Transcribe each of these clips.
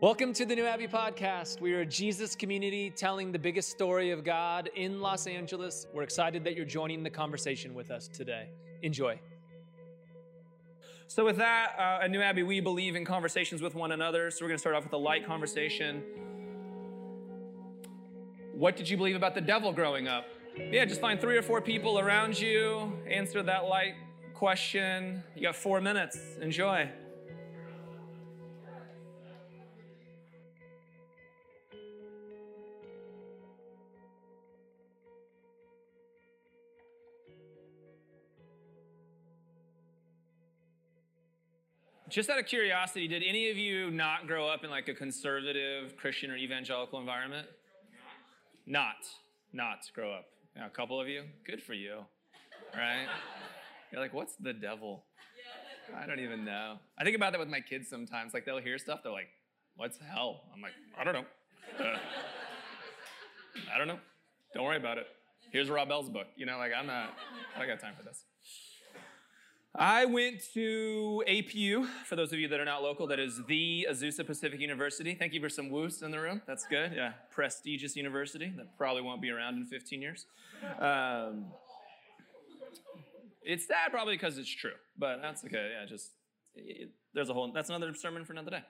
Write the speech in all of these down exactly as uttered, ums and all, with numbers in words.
Welcome to the New Abbey Podcast. We are a Jesus community telling the biggest story of God in Los Angeles. We're excited that you're joining the conversation with us today. Enjoy. So with that, uh, at New Abbey, we believe in conversations with one another. So we're going to start off with a light conversation. What did you believe about the devil growing up? Yeah, just find three or four people around you. Answer that light question. You got four minutes. Enjoy. Just out of curiosity, did any of you not grow up in like a conservative Christian or evangelical environment? Not. Not grow up. Yeah, a couple of you? Good for you. Right? You're like, what's the devil? I don't even know. I think about that with my kids sometimes. Like they'll hear stuff, they're like, what's hell? I'm like, I don't know. Uh, I don't know. Don't worry about it. Here's Rob Bell's book. You know, like I'm not, I don't got time for this. I went to A P U, for those of you that are not local, that is the Azusa Pacific University. Thank you for some woos in the room. That's good. Yeah, prestigious university that probably won't be around in fifteen years. Um, it's sad probably because it's true, but that's okay. Yeah, just, it, there's a whole, that's another sermon for another day.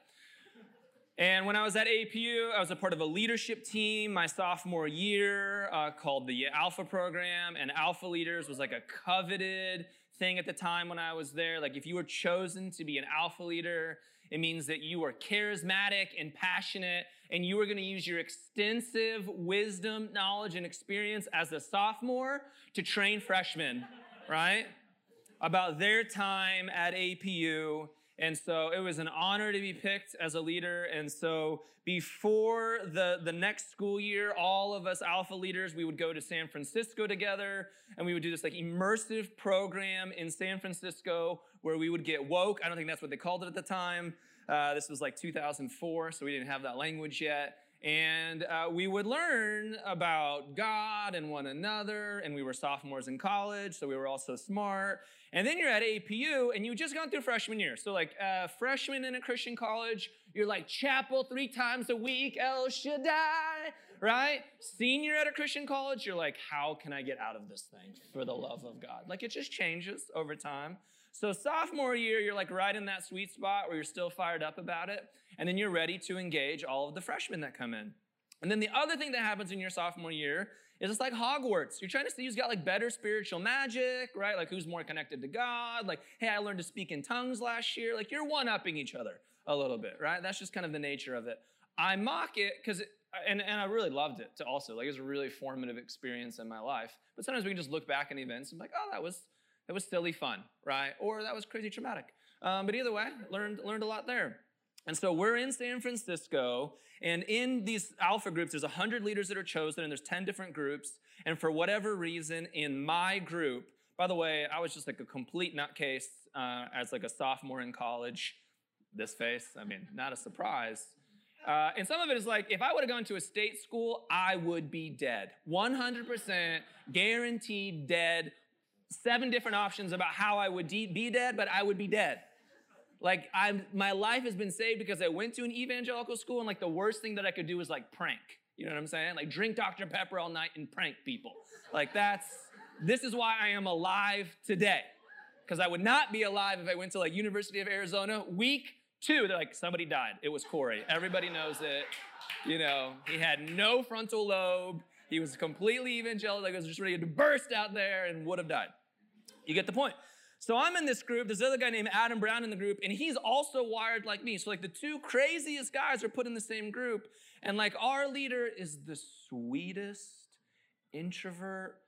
And when I was at A P U, I was a part of a leadership team my sophomore year uh, called the Alpha Program, and Alpha Leaders was like a coveted thing at the time when I was there. Like if you were chosen to be an Alpha Leader, it means that you are charismatic and passionate, and you are going to use your extensive wisdom, knowledge, and experience as a sophomore to train freshmen, right? About their time at A P U. And so it was an honor to be picked as a leader. And so before the, the next school year, all of us Alpha Leaders, we would go to San Francisco together, and we would do this like immersive program in San Francisco where we would get woke. I don't think that's what they called it at the time. Uh, this was like two thousand four, so we didn't have that language yet. And uh, we would learn about God and one another, and we were sophomores in college, so we were all so smart. And then you're at A P U, and you've just gone through freshman year. So like uh, freshman in a Christian college, you're like chapel three times a week, El Shaddai, right? Senior at a Christian college, you're like, how can I get out of this thing for the love of God? Like it just changes over time. So sophomore year, you're like right in that sweet spot where you're still fired up about it. And then you're ready to engage all of the freshmen that come in. And then the other thing that happens in your sophomore year is it's like Hogwarts. You're trying to see who's got like better spiritual magic, right? Like who's more connected to God. Like, hey, I learned to speak in tongues last year. Like you're one-upping each other a little bit, right? That's just kind of the nature of it. I mock it because, and, and I really loved it to also. Like it was a really formative experience in my life. But sometimes we can just look back on events and be like, oh, that was, that was silly fun, right? Or that was crazy traumatic. Um, but either way, learned, learned a lot there. And so we're in San Francisco, and in these alpha groups, there's one hundred leaders that are chosen, and there's ten different groups. And for whatever reason, in my group, by the way, I was just like a complete nutcase uh, as like a sophomore in college. This face, I mean, not a surprise. Uh, and some of it is like, if I would have gone to a state school, I would be dead. one hundred percent guaranteed dead. Seven different options about how I would de- be dead, but I would be dead. Like, I'm, my life has been saved because I went to an evangelical school, and like the worst thing that I could do was like prank. You know what I'm saying? Like drink Doctor Pepper all night and prank people. Like that's, this is why I am alive today. Because I would not be alive if I went to like University of Arizona. Week two, they're like, somebody died. It was Corey. Everybody knows it. You know, he had no frontal lobe. He was completely evangelical. Like, he was just ready to burst out there and would have died. You get the point. So I'm in this group. There's another guy named Adam Brown in the group, and he's also wired like me. So like the two craziest guys are put in the same group. And like our leader is the sweetest, introvert,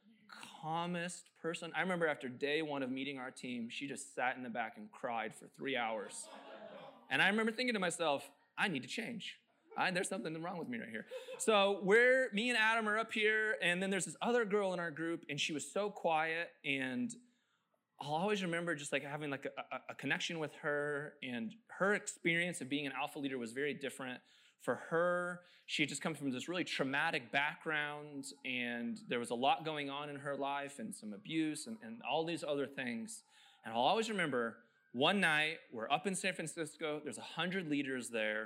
calmest person. I remember after day one of meeting our team, she just sat in the back and cried for three hours. And I remember thinking to myself, I need to change. I, there's something wrong with me right here. So we're, me and Adam are up here, and then there's this other girl in our group, and she was so quiet, and I'll always remember just like having like a, a, a connection with her, and her experience of being an alpha leader was very different. For her, she had just come from this really traumatic background, and there was a lot going on in her life and some abuse and, and all these other things. And I'll always remember one night, we're up in San Francisco, there's a hundred leaders there,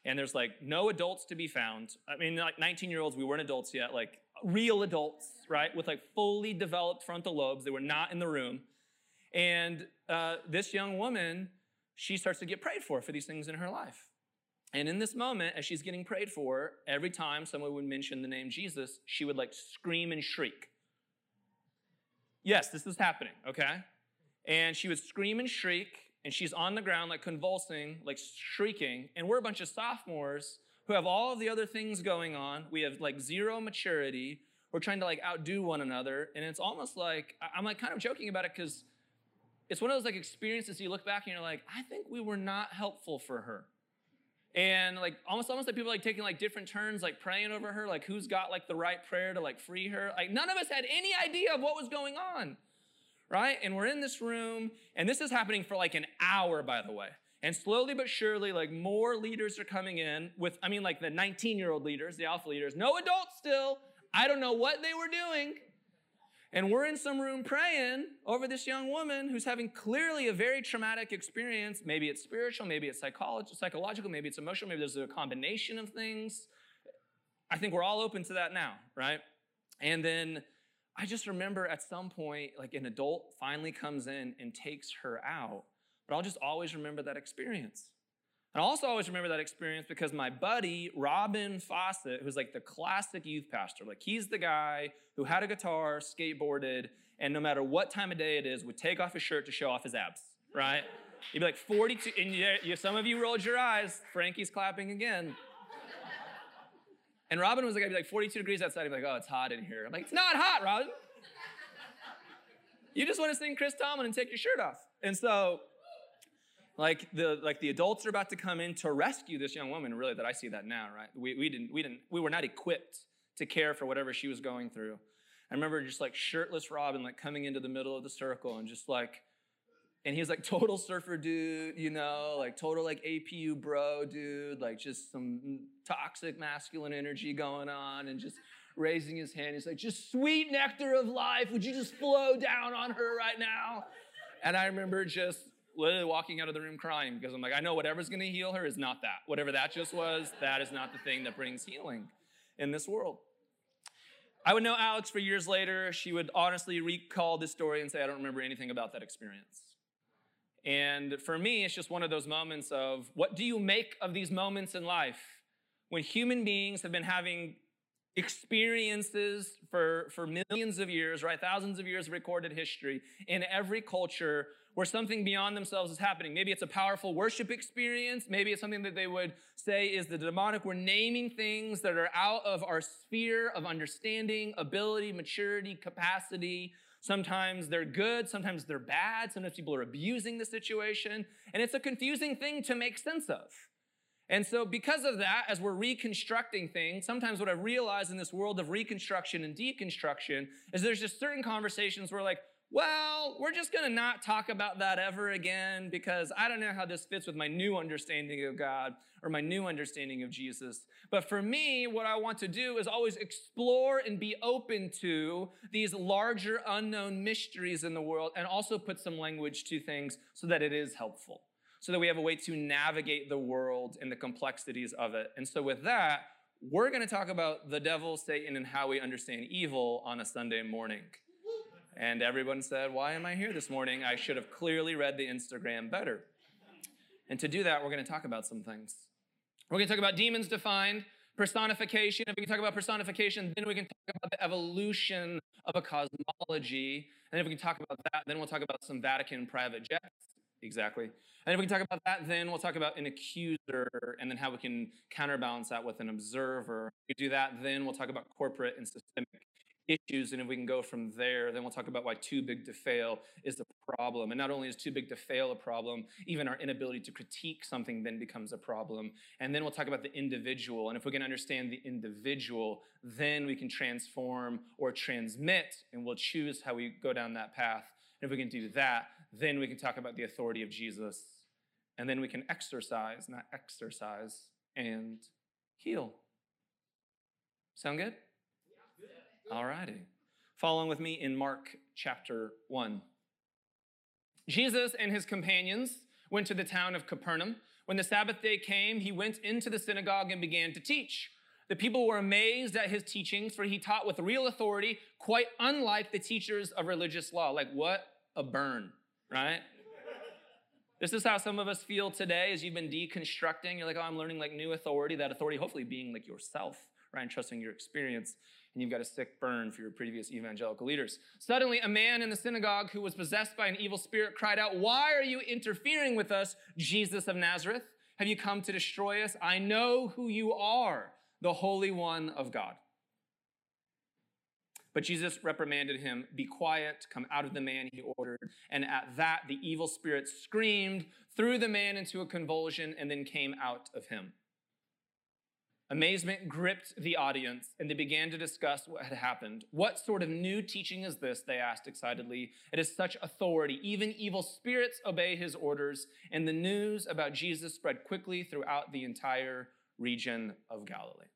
and there's like no adults to be found. I mean, like nineteen-year-olds, we weren't adults yet, like real adults, right? With like fully developed frontal lobes. They were not in the room. And uh, this young woman, she starts to get prayed for for these things in her life. And in this moment, as she's getting prayed for, every time someone would mention the name Jesus, she would like scream and shriek. Yes, this is happening, okay? And she would scream and shriek, and she's on the ground like convulsing, like shrieking. And we're a bunch of sophomores who have all of the other things going on. We have like zero maturity. We're trying to like outdo one another. And it's almost like, I'm like kind of joking about it because it's one of those like experiences you look back and you're like, I think we were not helpful for her. And like almost almost like people like taking like different turns, like praying over her, like who's got like the right prayer to like free her. Like none of us had any idea of what was going on, right? And we're in this room, and this is happening for like an hour, by the way. And slowly but surely, like more leaders are coming in with, I mean like the nineteen-year-old leaders, the alpha leaders, no adults still. I don't know what they were doing. And we're in some room praying over this young woman who's having clearly a very traumatic experience. Maybe it's spiritual, maybe it's psychological, maybe it's emotional, maybe there's a combination of things. I think we're all open to that now, right? And then I just remember at some point, like an adult finally comes in and takes her out. But I'll just always remember that experience. And I also always remember that experience because my buddy, Robin Fawcett, who's like the classic youth pastor, like he's the guy who had a guitar, skateboarded, and no matter what time of day it is, would take off his shirt to show off his abs, right? He'd be like forty-two, and you, you, some of you rolled your eyes. Frankie's clapping again. And Robin was the guy, he'd be like forty-two degrees outside. He'd be like, oh, it's hot in here. I'm like, it's not hot, Robin. You just want to sing Chris Tomlin and take your shirt off. And so, Like the like the adults are about to come in to rescue this young woman. Really, that I see that now, right? We we didn't we didn't we were not equipped to care for whatever she was going through. I remember just like shirtless Robin like coming into the middle of the circle and just like, and he was like total surfer dude, you know, like total like A P U bro dude, like just some toxic masculine energy going on, and just raising his hand. He's like, just sweet nectar of life, would you just flow down on her right now? And I remember just literally walking out of the room crying because I'm like, I know whatever's going to heal her is not that. Whatever that just was, that is not the thing that brings healing in this world. I would know Alex for years later. She would honestly recall this story and say, I don't remember anything about that experience. And for me, it's just one of those moments of, what do you make of these moments in life when human beings have been having experiences for, for millions of years, right? Thousands of years of recorded history in every culture where something beyond themselves is happening. Maybe it's a powerful worship experience. Maybe it's something that they would say is the demonic. We're naming things that are out of our sphere of understanding, ability, maturity, capacity. Sometimes they're good, sometimes they're bad. Sometimes people are abusing the situation. And it's a confusing thing to make sense of. And so because of that, as we're reconstructing things, sometimes what I've realized in this world of reconstruction and deconstruction is there's just certain conversations where like, well, we're just going to not talk about that ever again because I don't know how this fits with my new understanding of God or my new understanding of Jesus. But for me, what I want to do is always explore and be open to these larger unknown mysteries in the world and also put some language to things so that it is helpful, so that we have a way to navigate the world and the complexities of it. And so with that, we're going to talk about the devil, Satan, and how we understand evil on a Sunday morning. And everyone said, why am I here this morning? I should have clearly read the Instagram better. And to do that, we're going to talk about some things. We're going to talk about demons defined, personification. If we can talk about personification, then we can talk about the evolution of a cosmology. And if we can talk about that, then we'll talk about some Vatican private jets. Exactly. And if we can talk about that, then we'll talk about an accuser and then how we can counterbalance that with an observer. If we do that, then we'll talk about corporate and systemic issues, and if we can go from there, then we'll talk about why too big to fail is the problem. And not only is too big to fail a problem, even our inability to critique something then becomes a problem. And then we'll talk about the individual, and if we can understand the individual, then we can transform or transmit, and we'll choose how we go down that path. And if we can do that, then we can talk about the authority of Jesus, and then we can exercise, not exercise, and heal. Sound good? All righty. Follow with me in Mark chapter one. Jesus and his companions went to the town of Capernaum, When the Sabbath day came, he went into the synagogue and began to teach. The people were amazed at his teachings, for he taught with real authority, quite unlike the teachers of religious law. Like, what a burn, right? This is how some of us feel today as you've been deconstructing. You're like, oh, I'm learning like new authority, that authority hopefully being like yourself, right? And trusting your experience. And you've got a sick burn for your previous evangelical leaders. Suddenly, a man in the synagogue who was possessed by an evil spirit cried out, "Why are you interfering with us, Jesus of Nazareth? Have you come to destroy us? I know who you are, the Holy One of God." But Jesus reprimanded him. "Be quiet, come out of the man," he ordered. And at that, the evil spirit screamed, threw the man into a convulsion, and then came out of him. Amazement gripped the audience, and they began to discuss what had happened. "What sort of new teaching is this?" they asked excitedly. "It is such authority. Even evil spirits obey his orders." And the news about Jesus spread quickly throughout the entire region of Galilee.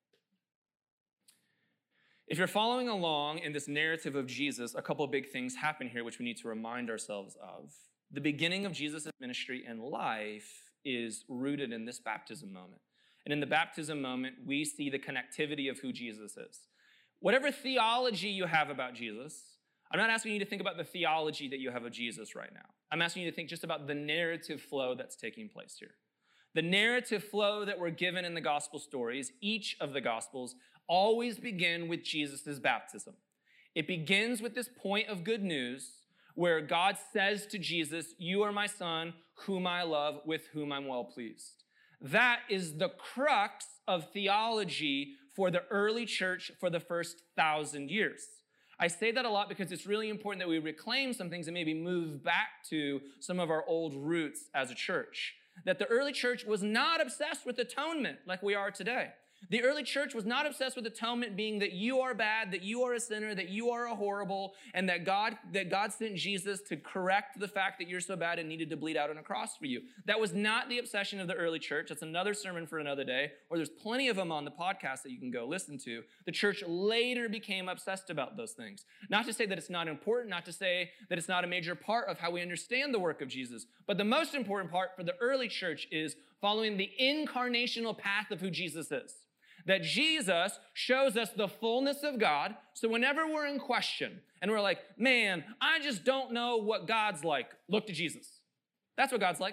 If you're following along in this narrative of Jesus, a couple of big things happen here which we need to remind ourselves of. The beginning of Jesus' ministry and life is rooted in this baptism moment. And in the baptism moment, we see the connectivity of who Jesus is. Whatever theology you have about Jesus, I'm not asking you to think about the theology that you have of Jesus right now. I'm asking you to think just about the narrative flow that's taking place here. The narrative flow that we're given in the gospel stories, each of the gospels, always begin with Jesus' baptism. It begins with this point of good news where God says to Jesus, "You are my son, whom I love, with whom I'm well pleased." That is the crux of theology for the early church for the first thousand years. I say that a lot because it's really important that we reclaim some things and maybe move back to some of our old roots as a church. That the early church was not obsessed with atonement like we are today. The early church was not obsessed with atonement being that you are bad, that you are a sinner, that you are a horrible, and that God, that God sent Jesus to correct the fact that you're so bad and needed to bleed out on a cross for you. That was not the obsession of the early church. That's another sermon for another day, or there's plenty of them on the podcast that you can go listen to. The church later became obsessed about those things. Not to say that it's not important, not to say that it's not a major part of how we understand the work of Jesus, but the most important part for the early church is following the incarnational path of who Jesus is. That Jesus shows us the fullness of God. So whenever we're in question and we're like, man, I just don't know what God's like, look to Jesus. That's what God's like.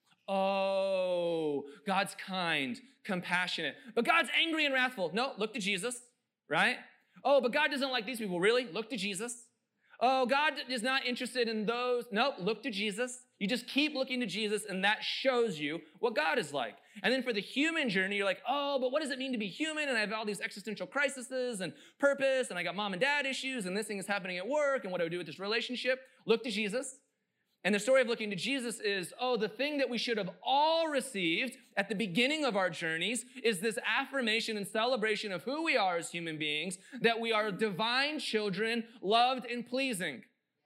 Oh, God's kind, compassionate, but God's angry and wrathful. No, look to Jesus, right? Oh, but God doesn't like these people. Really? Look to Jesus. Oh, God is not interested in those. Nope, look to Jesus. You just keep looking to Jesus, and that shows you what God is like. And then for the human journey, you're like, oh, but what does it mean to be human? And I have all these existential crises and purpose, and I got mom and dad issues, and this thing is happening at work, and what do I do with this relationship? Look to Jesus. And the story of looking to Jesus is, oh, the thing that we should have all received at the beginning of our journeys is this affirmation and celebration of who we are as human beings, that we are divine children, loved and pleasing.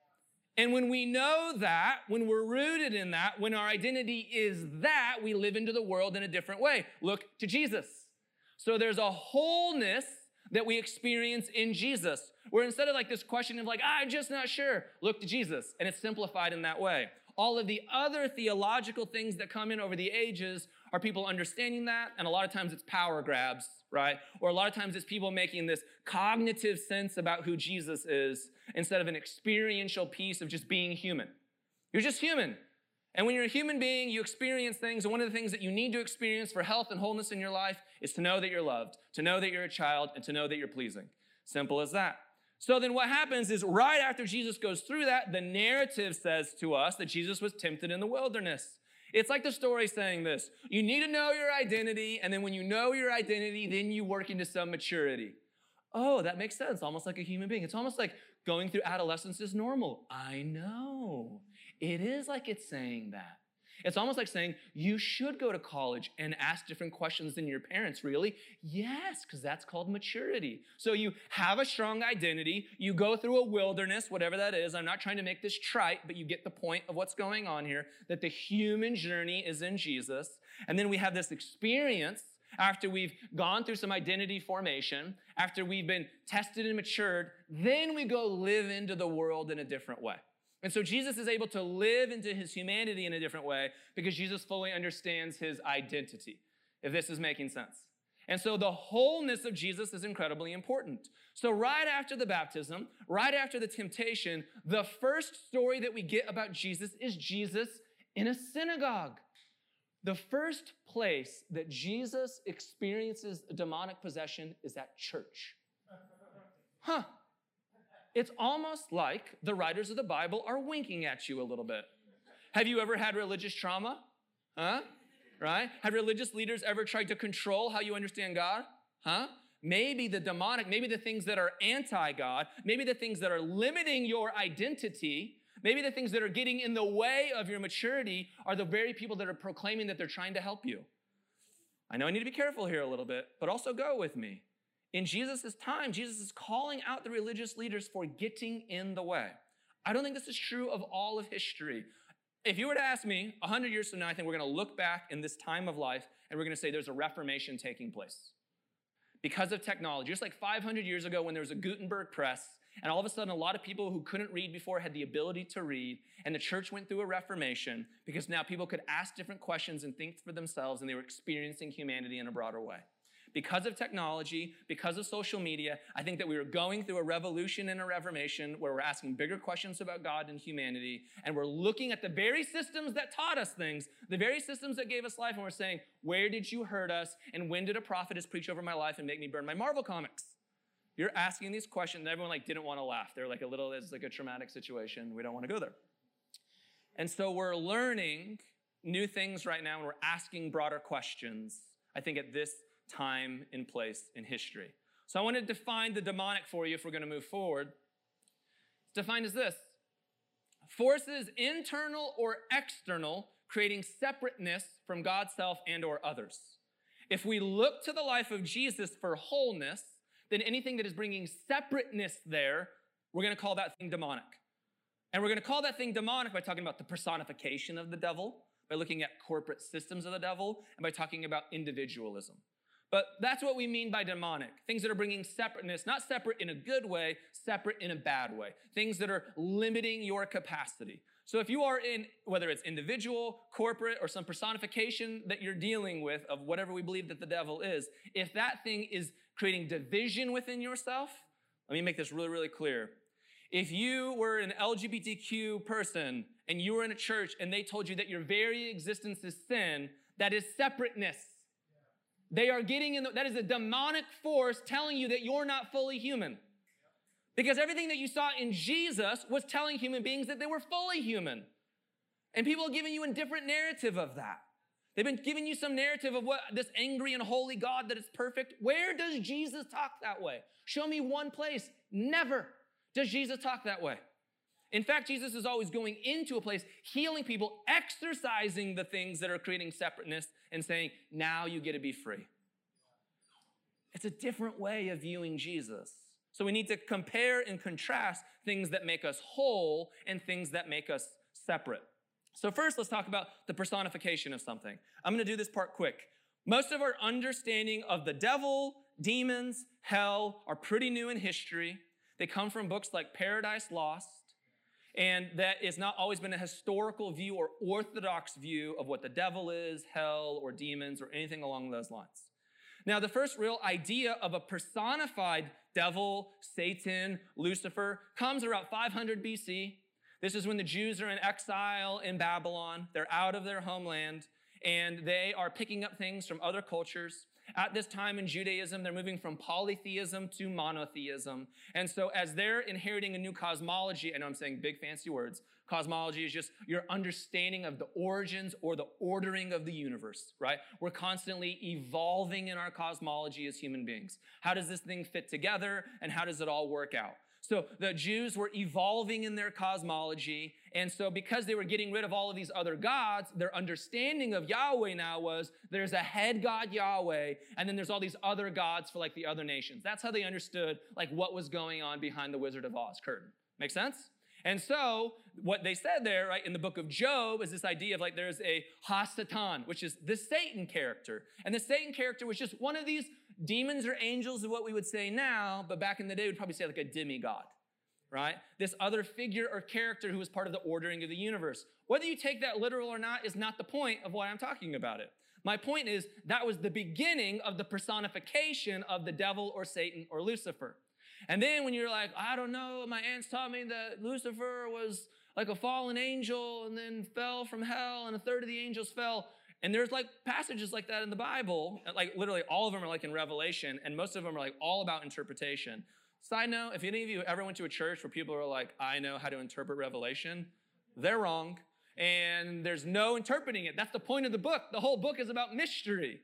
And when we know that, when we're rooted in that, when our identity is that, we live into the world in a different way. Look to Jesus. So there's a wholeness that we experience in Jesus, where instead of like this question of like, I'm just not sure, look to Jesus. And it's simplified in that way. All of the other theological things that come in over the ages are people understanding that, and a lot of times it's power grabs, right? Or a lot of times it's people making this cognitive sense about who Jesus is instead of an experiential piece of just being human. You're just human. And when you're a human being, you experience things, and one of the things that you need to experience for health and wholeness in your life is to know that you're loved, to know that you're a child, and to know that you're pleasing. Simple as that. So then what happens is right after Jesus goes through that, the narrative says to us that Jesus was tempted in the wilderness. It's like the story saying this: you need to know your identity, and then when you know your identity, then you work into some maturity. Oh, that makes sense, almost like a human being. It's almost like going through adolescence is normal. I know. It is like it's saying that. It's almost like saying, you should go to college and ask different questions than your parents, really? Yes, because that's called maturity. So you have a strong identity. You go through a wilderness, whatever that is. I'm not trying to make this trite, but you get the point of what's going on here, that the human journey is in Jesus. And then we have this experience after we've gone through some identity formation, after we've been tested and matured, then we go live into the world in a different way. And so Jesus is able to live into his humanity in a different way because Jesus fully understands his identity, if this is making sense. And so the wholeness of Jesus is incredibly important. So right after the baptism, right after the temptation, the first story that we get about Jesus is Jesus in a synagogue. The first place that Jesus experiences demonic possession is at church. Huh. It's almost like the writers of the Bible are winking at you a little bit. Have you ever had religious trauma? Huh? Right? Have religious leaders ever tried to control how you understand God? Huh? Maybe the demonic, maybe the things that are anti-God, maybe the things that are limiting your identity, maybe the things that are getting in the way of your maturity are the very people that are proclaiming that they're trying to help you. I know I need to be careful here a little bit, but also go with me. In Jesus' time, Jesus is calling out the religious leaders for getting in the way. I don't think this is true of all of history. If you were to ask me, one hundred years from now, I think we're going to look back in this time of life and we're going to say there's a Reformation taking place because of technology. Just like five hundred years ago when there was a Gutenberg press, and all of a sudden a lot of people who couldn't read before had the ability to read, and the church went through a Reformation because now people could ask different questions and think for themselves, and they were experiencing humanity in a broader way. Because of technology, because of social media, I think that we were going through a revolution and a reformation where we're asking bigger questions about God and humanity, and we're looking at the very systems that taught us things, the very systems that gave us life, and we're saying, where did you hurt us, and when did a prophetess preach over my life and make me burn my Marvel comics? You're asking these questions, and everyone like didn't want to laugh. They're like a little, it's like a traumatic situation. We don't want to go there. And so we're learning new things right now, and we're asking broader questions, I think, at this time and place in history. So I want to define the demonic for you if we're going to move forward. It's defined as this: forces internal or external creating separateness from God's self and or others. If we look to the life of Jesus for wholeness, then anything that is bringing separateness there, we're going to call that thing demonic. And we're going to call that thing demonic by talking about the personification of the devil, by looking at corporate systems of the devil, and by talking about individualism. But that's what we mean by demonic. Things that are bringing separateness, not separate in a good way, separate in a bad way. Things that are limiting your capacity. So if you are in, whether it's individual, corporate, or some personification that you're dealing with of whatever we believe that the devil is, if that thing is creating division within yourself, let me make this really, really clear. If you were an L G B T Q person and you were in a church and they told you that your very existence is sin, that is separateness. They are getting in, the, that is a demonic force telling you that you're not fully human. Because everything that you saw in Jesus was telling human beings that they were fully human. And people are giving you a different narrative of that. They've been giving you some narrative of what this angry and holy God that is perfect. Where does Jesus talk that way? Show me one place. Never does Jesus talk that way. In fact, Jesus is always going into a place, healing people, exercising the things that are creating separateness and saying, now you get to be free. It's a different way of viewing Jesus. So we need to compare and contrast things that make us whole and things that make us separate. So first, let's talk about the personification of something. I'm going to do this part quick. Most of our understanding of the devil, demons, hell are pretty new in history. They come from books like Paradise Lost. And that has not always been a historical view or orthodox view of what the devil is, hell, or demons, or anything along those lines. Now, the first real idea of a personified devil, Satan, Lucifer, comes around five hundred B C. This is when the Jews are in exile in Babylon. They're out of their homeland, and they are picking up things from other cultures. At this time in Judaism, they're moving from polytheism to monotheism. And so as they're inheriting a new cosmology, I know I'm saying big fancy words, cosmology is just your understanding of the origins or the ordering of the universe, right? We're constantly evolving in our cosmology as human beings. How does this thing fit together, and how does it all work out? So the Jews were evolving in their cosmology, and so because they were getting rid of all of these other gods, their understanding of Yahweh now was there's a head god Yahweh, and then there's all these other gods for like the other nations. That's how they understood like what was going on behind the Wizard of Oz curtain. Make sense? And so what they said there, right, in the book of Job is this idea of like there's a Hasatan, which is the Satan character. And the Satan character was just one of these demons or angels of what we would say now, but back in the day we'd probably say like a demigod, right? This other figure or character who was part of the ordering of the universe. Whether you take that literal or not is not the point of why I'm talking about it. My point is that was the beginning of the personification of the devil or Satan or Lucifer. And then when you're like, I don't know, my aunts taught me that Lucifer was like a fallen angel and then fell from hell and a third of the angels fell. And there's like passages like that in the Bible, like literally all of them are like in Revelation, and most of them are like all about interpretation. Side note, if any of you ever went to a church where people are like, I know how to interpret Revelation, they're wrong. And there's no interpreting it. That's the point of the book. The whole book is about mystery.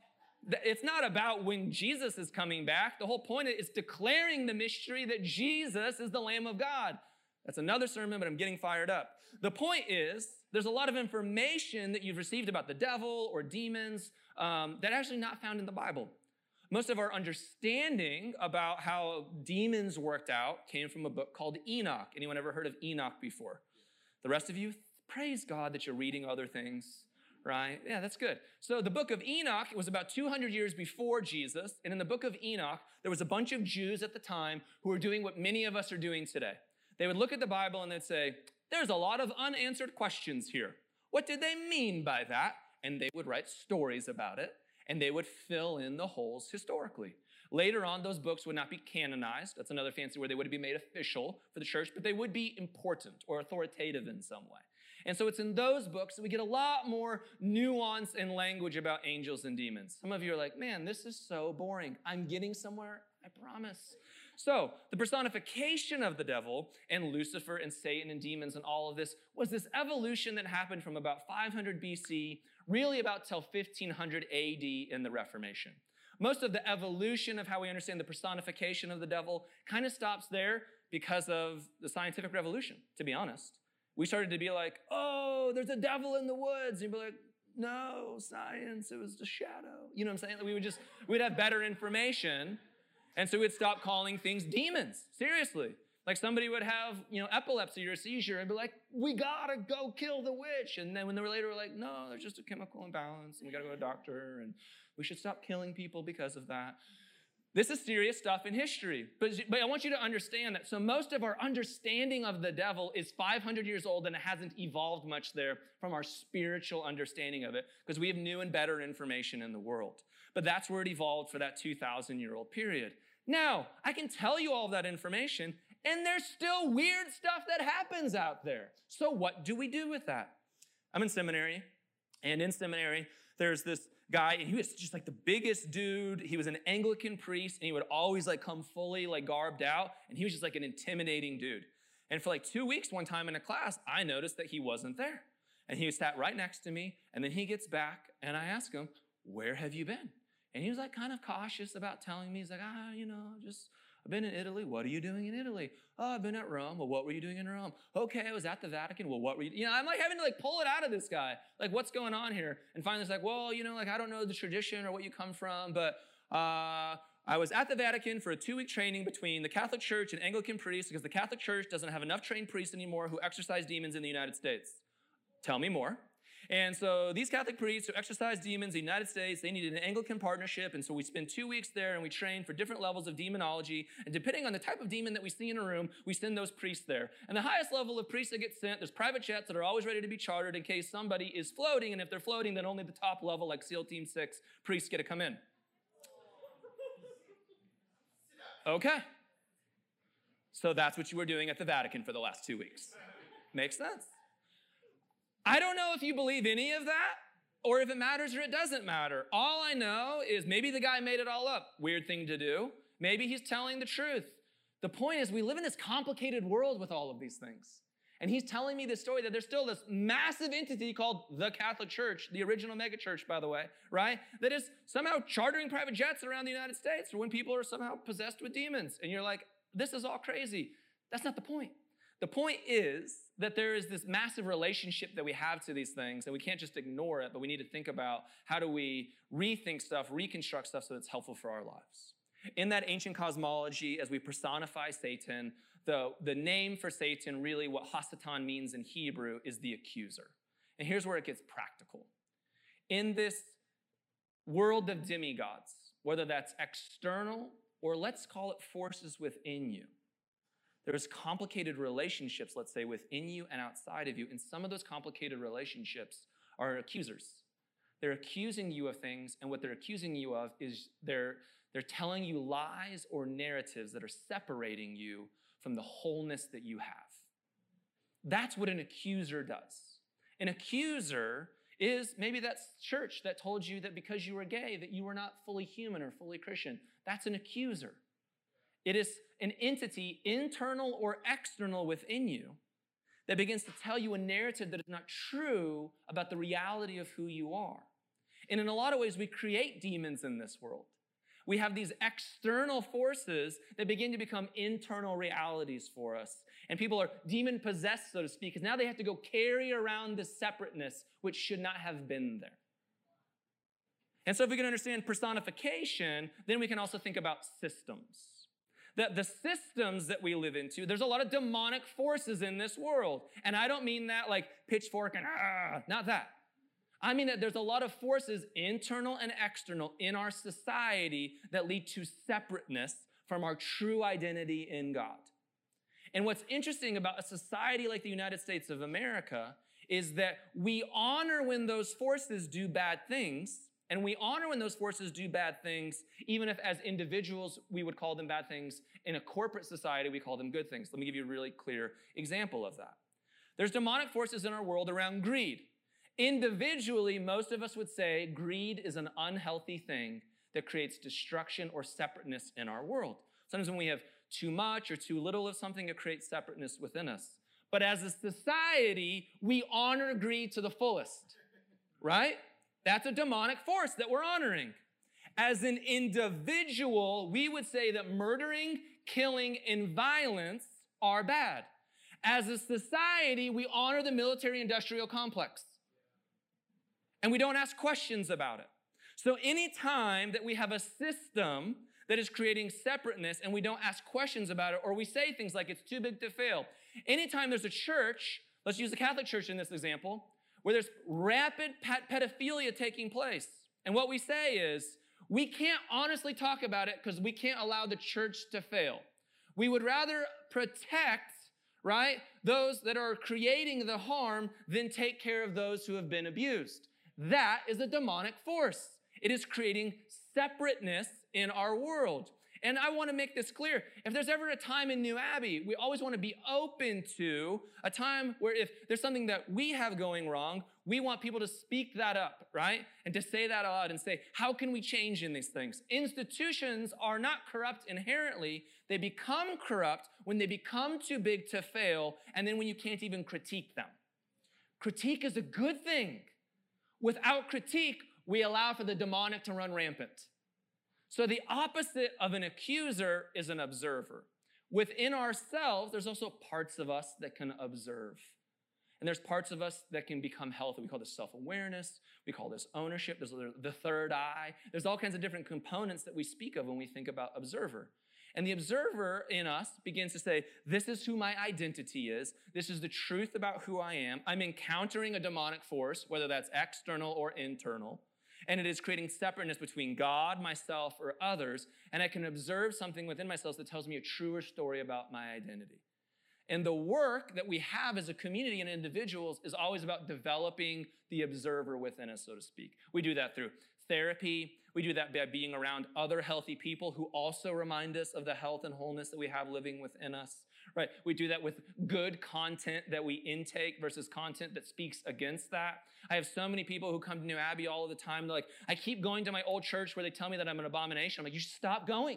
It's not about when Jesus is coming back. The whole point is declaring the mystery that Jesus is the Lamb of God. That's another sermon, but I'm getting fired up. The point is, there's a lot of information that you've received about the devil or demons um, that are actually not found in the Bible. Most of our understanding about how demons worked out came from a book called Enoch. Anyone ever heard of Enoch before? The rest of you, praise God that you're reading other things, right? Yeah, that's good. So the book of Enoch, it was about two hundred years before Jesus. And in the book of Enoch, there was a bunch of Jews at the time who were doing what many of us are doing today. They would look at the Bible and they'd say, there's a lot of unanswered questions here. What did they mean by that? And they would write stories about it, and they would fill in the holes historically. Later on, those books would not be canonized. That's another fancy word. They wouldn't be made official for the church, but they would be important or authoritative in some way. And so it's in those books that we get a lot more nuance and language about angels and demons. Some of you are like, man, this is so boring. I'm getting somewhere, I promise. So the personification of the devil and Lucifer and Satan and demons and all of this was this evolution that happened from about five hundred B C, really about till fifteen hundred A D in the Reformation. Most of the evolution of how we understand the personification of the devil kind of stops there because of the scientific revolution, to be honest. We started to be like, oh, there's a devil in the woods. And you'd be like, no, science, it was a shadow. You know what I'm saying? We would just, we'd have better information. And so we'd stop calling things demons, seriously. Like somebody would have, you know, epilepsy or a seizure and be like, we gotta go kill the witch. And then when they were later, we're like, no, there's just a chemical imbalance and we gotta go to a doctor and we should stop killing people because of that. This is serious stuff in history. But, but I want you to understand that. So most of our understanding of the devil is five hundred years old and it hasn't evolved much there from our spiritual understanding of it because we have new and better information in the world. But that's where it evolved for that two thousand year old period. Now, I can tell you all of that information and there's still weird stuff that happens out there. So what do we do with that? I'm in seminary, and in seminary, there's this guy, and he was just like the biggest dude. He was an Anglican priest, and he would always like come fully like garbed out, and he was just like an intimidating dude. And for like two weeks, one time in a class, I noticed that he wasn't there. And he sat right next to me, and then he gets back, and I ask him, where have you been? And he was like kind of cautious about telling me. He's like, ah, you know, just, I've been in Italy. What are you doing in Italy? Oh, I've been at Rome. Well, what were you doing in Rome? Okay, I was at the Vatican. Well, what were you, you know, I'm like having to like pull it out of this guy. Like, what's going on here? And finally it's like, well, you know, like I don't know the tradition or what you come from, but uh, I was at the Vatican for a two-week training between the Catholic Church and Anglican priests because the Catholic Church doesn't have enough trained priests anymore who exorcise demons in the United States. Tell me more. And so these Catholic priests who exorcise demons in the United States, they needed an Anglican partnership. And so we spend two weeks there and we train for different levels of demonology. And depending on the type of demon that we see in a room, we send those priests there. And the highest level of priests that get sent, there's private jets that are always ready to be chartered in case somebody is floating. And if they're floating, then only the top level, like SEAL Team six, priests get to come in. Okay. So that's what you were doing at the Vatican for the last two weeks. Makes sense? I don't know if you believe any of that or if it matters or it doesn't matter. All I know is maybe the guy made it all up. Weird thing to do. Maybe he's telling the truth. The point is we live in this complicated world with all of these things. And he's telling me this story that there's still this massive entity called the Catholic Church, the original megachurch, by the way, right? That is somehow chartering private jets around the United States for when people are somehow possessed with demons. And you're like, this is all crazy. That's not the point. The point is that there is this massive relationship that we have to these things, and we can't just ignore it, but we need to think about how do we rethink stuff, reconstruct stuff so that it's helpful for our lives. In that ancient cosmology, as we personify Satan, the, the name for Satan, really what Hasatan means in Hebrew, is the accuser. And here's where it gets practical. In this world of demigods, whether that's external or let's call it forces within you, There's complicated relationships, let's say, within you and outside of you. And some of those complicated relationships are accusers. They're accusing you of things, and what they're accusing you of is they're, they're telling you lies or narratives that are separating you from the wholeness that you have. That's what an accuser does. An accuser is maybe that church that told you that because you were gay, that you were not fully human or fully Christian. That's an accuser. It is an entity, internal or external within you, that begins to tell you a narrative that is not true about the reality of who you are. And in a lot of ways, we create demons in this world. We have these external forces that begin to become internal realities for us. And people are demon-possessed, so to speak, because now they have to go carry around this separateness, which should not have been there. And so if we can understand personification, then we can also think about systems. That the systems that we live into, there's a lot of demonic forces in this world. And I don't mean that like pitchfork and ah, not that. I mean that there's a lot of forces, internal and external, in our society that lead to separateness from our true identity in God. And what's interesting about a society like the United States of America is that we honor when those forces do bad things, and we honor when those forces do bad things, even if as individuals we would call them bad things. In a corporate society, we call them good things. Let me give you a really clear example of that. There's demonic forces in our world around greed. Individually, most of us would say greed is an unhealthy thing that creates destruction or separateness in our world. Sometimes when we have too much or too little of something, it creates separateness within us. But as a society, we honor greed to the fullest, right? That's a demonic force that we're honoring. As an individual, we would say that murdering, killing, and violence are bad. As a society, we honor the military-industrial complex. And we don't ask questions about it. So anytime that we have a system that is creating separateness and we don't ask questions about it, or we say things like it's too big to fail, anytime there's a church, let's use the Catholic Church in this example, where there's rapid pedophilia taking place. And what we say is, we can't honestly talk about it because we can't allow the church to fail. We would rather protect, right, those that are creating the harm than take care of those who have been abused. That is a demonic force. It is creating separateness in our world. And I want to make this clear. If there's ever a time in New Abbey, we always want to be open to a time where if there's something that we have going wrong, we want people to speak that up, right? And to say that out and say, how can we change in these things? Institutions are not corrupt inherently. They become corrupt when they become too big to fail, and then when you can't even critique them. Critique is a good thing. Without critique, we allow for the demonic to run rampant. So the opposite of an accuser is an observer. Within ourselves, there's also parts of us that can observe. And there's parts of us that can become healthy. We call this self-awareness. We call this ownership. There's the third eye. There's all kinds of different components that we speak of when we think about observer. And the observer in us begins to say, this is who my identity is. This is the truth about who I am. I'm encountering a demonic force, whether that's external or internal. And it is creating separateness between God, myself, or others. And I can observe something within myself that tells me a truer story about my identity. And the work that we have as a community and individuals is always about developing the observer within us, so to speak. We do that through therapy. We do that by being around other healthy people who also remind us of the health and wholeness that we have living within us, right? We do that with good content that we intake versus content that speaks against that. I have so many people who come to New Abbey all of the time. They're like, I keep going to my old church where they tell me that I'm an abomination. I'm like, you should stop going.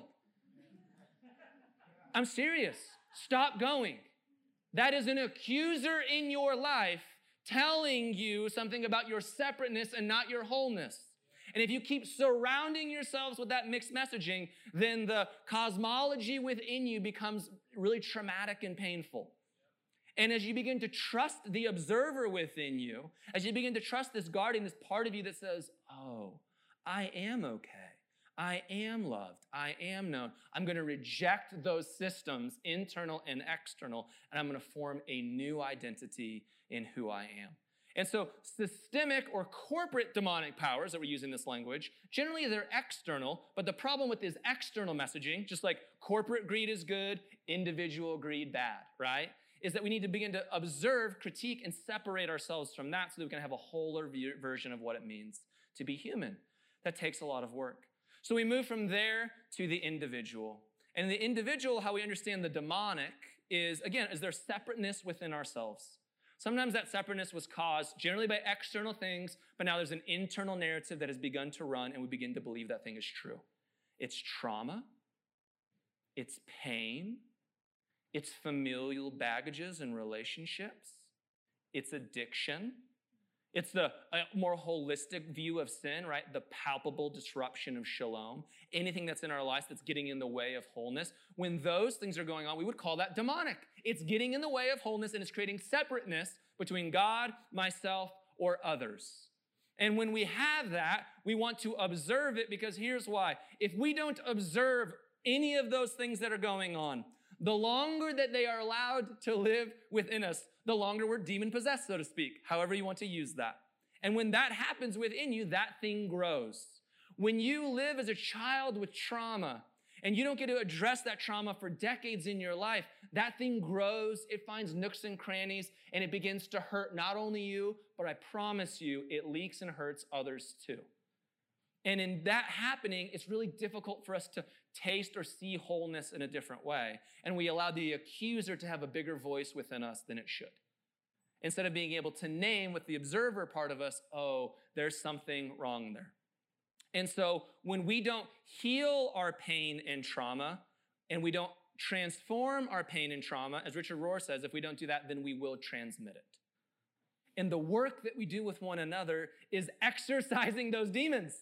I'm serious. Stop going. That is an accuser in your life telling you something about your separateness and not your wholeness. And if you keep surrounding yourselves with that mixed messaging, then the cosmology within you becomes really traumatic and painful. And as you begin to trust the observer within you, as you begin to trust this guardian, this part of you that says, oh, I am okay. I am loved. I am known. I'm going to reject those systems, internal and external, and I'm going to form a new identity in who I am. And so systemic or corporate demonic powers that we're using this language, generally they're external, but the problem with this external messaging, just like corporate greed is good, individual greed bad, right? Is that we need to begin to observe, critique, and separate ourselves from that so that we can have a wholer version of what it means to be human. That takes a lot of work. So we move from there to the individual. And the individual, how we understand the demonic is, again, is their separateness within ourselves. Sometimes that separateness was caused generally by external things, but now there's an internal narrative that has begun to run, and we begin to believe that thing is true. It's trauma, it's pain, it's familial baggages and relationships, it's addiction, it's the more holistic view of sin, right? The palpable disruption of shalom, anything that's in our lives that's getting in the way of wholeness. When those things are going on, we would call that demonic. It's getting in the way of wholeness, and it's creating separateness between God, myself, or others. And when we have that, we want to observe it, because here's why. If we don't observe any of those things that are going on, the longer that they are allowed to live within us, the longer we're demon-possessed, so to speak, however you want to use that. And when that happens within you, that thing grows. When you live as a child with trauma, and you don't get to address that trauma for decades in your life, that thing grows, it finds nooks and crannies, and it begins to hurt not only you, but I promise you, it leaks and hurts others too. And in that happening, it's really difficult for us to taste or see wholeness in a different way. And we allow the accuser to have a bigger voice within us than it should. Instead of being able to name with the observer part of us, oh, there's something wrong there. And so when we don't heal our pain and trauma, and we don't transform our pain and trauma, as Richard Rohr says, if we don't do that, then we will transmit it. And the work that we do with one another is exorcising those demons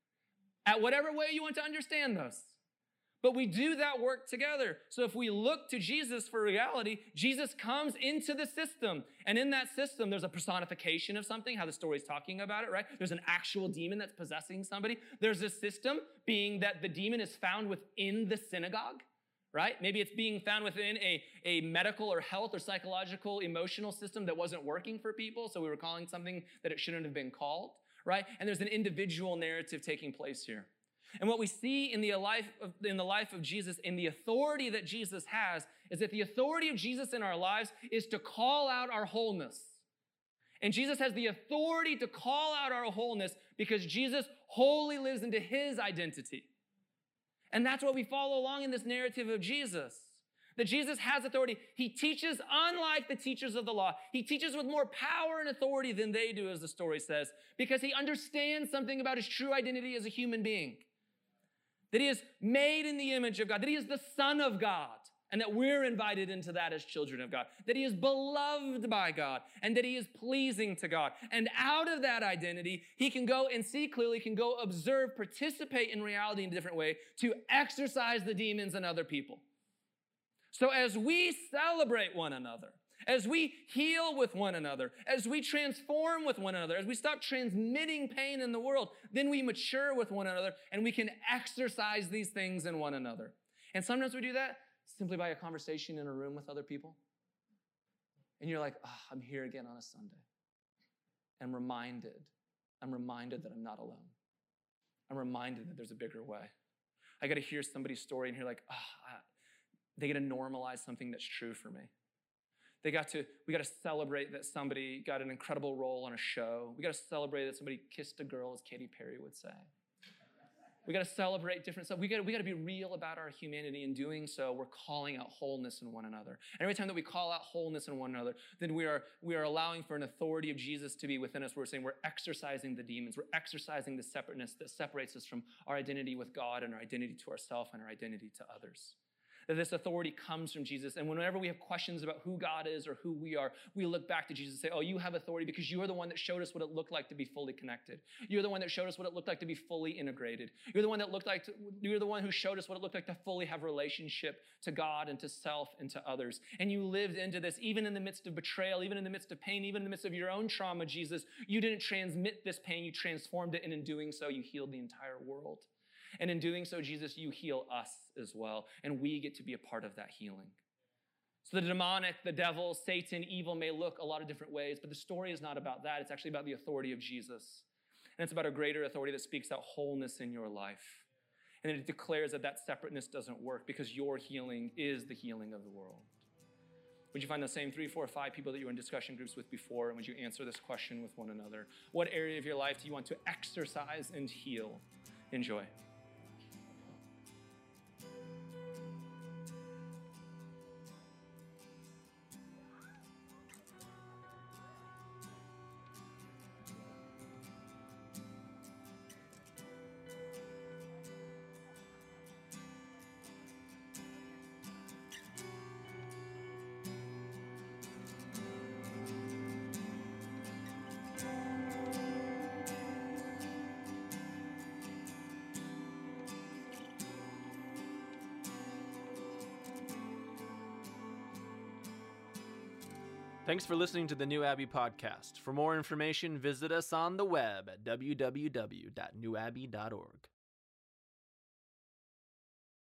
at whatever way you want to understand those. But we do that work together. So if we look to Jesus for reality, Jesus comes into the system. And in that system, there's a personification of something, how the story's talking about it, right? There's an actual demon that's possessing somebody. There's a system being that the demon is found within the synagogue, right? Maybe it's being found within a, a medical or health or psychological, emotional system that wasn't working for people, so we were calling something that it shouldn't have been called, right? And there's an individual narrative taking place here. And what we see in the life of, in the life of Jesus, in the authority that Jesus has, is that the authority of Jesus in our lives is to call out our wholeness. And Jesus has the authority to call out our wholeness because Jesus wholly lives into his identity. And that's what we follow along in this narrative of Jesus. That Jesus has authority. He teaches unlike the teachers of the law. He teaches with more power and authority than they do, as the story says, because he understands something about his true identity as a human being. That he is made in the image of God, that he is the Son of God, and that we're invited into that as children of God, that he is beloved by God, and that he is pleasing to God. And out of that identity, he can go and see clearly, can go observe, participate in reality in a different way to exorcise the demons in other people. So as we celebrate one another, as we heal with one another, as we transform with one another, as we stop transmitting pain in the world, then we mature with one another and we can exercise these things in one another. And sometimes we do that simply by a conversation in a room with other people. And you're like, oh, I'm here again on a Sunday. I'm reminded, I'm reminded that I'm not alone. I'm reminded that there's a bigger way. I got to hear somebody's story and you're like, oh, I, they get to normalize something that's true for me. They got to, we got to celebrate that somebody got an incredible role on a show. We got to celebrate that somebody kissed a girl, as Katy Perry would say. We got to celebrate different stuff. We got, we got to be real about our humanity. In doing so, we're calling out wholeness in one another. And every time that we call out wholeness in one another, then we are, we are allowing for an authority of Jesus to be within us. We're saying we're exercising the demons. We're exercising the separateness that separates us from our identity with God and our identity to ourselves and our identity to others. That this authority comes from Jesus. And whenever we have questions about who God is or who we are, we look back to Jesus and say, oh, you have authority because you are the one that showed us what it looked like to be fully connected. You're the one that showed us what it looked like to be fully integrated. You're the one that looked like, to, you're the one who showed us what it looked like to fully have relationship to God and to self and to others. And you lived into this even in the midst of betrayal, even in the midst of pain, even in the midst of your own trauma, Jesus. You didn't transmit this pain, you transformed it, and in doing so, you healed the entire world. And in doing so, Jesus, you heal us as well, and we get to be a part of that healing. So the demonic, the devil, Satan, evil may look a lot of different ways, but the story is not about that. It's actually about the authority of Jesus. And it's about a greater authority that speaks out wholeness in your life. And it declares that that separateness doesn't work because your healing is the healing of the world. Would you find the same three, four, five people that you were in discussion groups with before, and would you answer this question with one another? What area of your life do you want to exercise and heal? Enjoy. Thanks for listening to the New Abbey podcast. For more information, visit us on the web at w w w dot new abbey dot org.